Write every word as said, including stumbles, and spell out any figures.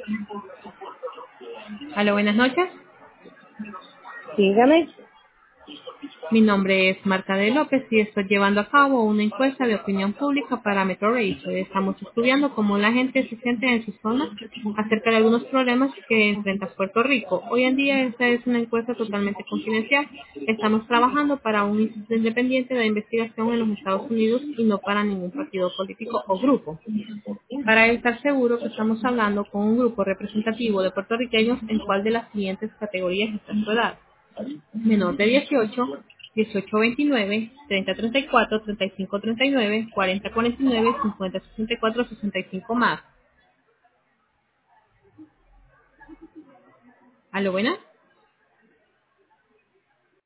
Hola, buenas noches. Dígame. Mi nombre es Marta de López y estoy llevando a cabo una encuesta de opinión pública para Metro Research. Estamos estudiando cómo la gente se siente en su zona acerca de algunos problemas que enfrenta Puerto Rico. Hoy en día esta es una encuesta totalmente confidencial. Estamos trabajando para un instituto independiente de investigación en los Estados Unidos y no para ningún partido político o grupo. Para estar seguro que estamos hablando con un grupo representativo de puertorriqueños en cuál de las siguientes categorías está su edad: menor de dieciocho, dieciocho veintinueve, treinta treinta y cuatro, treinta y cinco treinta y nueve, cuarenta cuarenta y nueve, cincuenta sesenta y cuatro, sesenta y cinco más. ¿Aló, buena?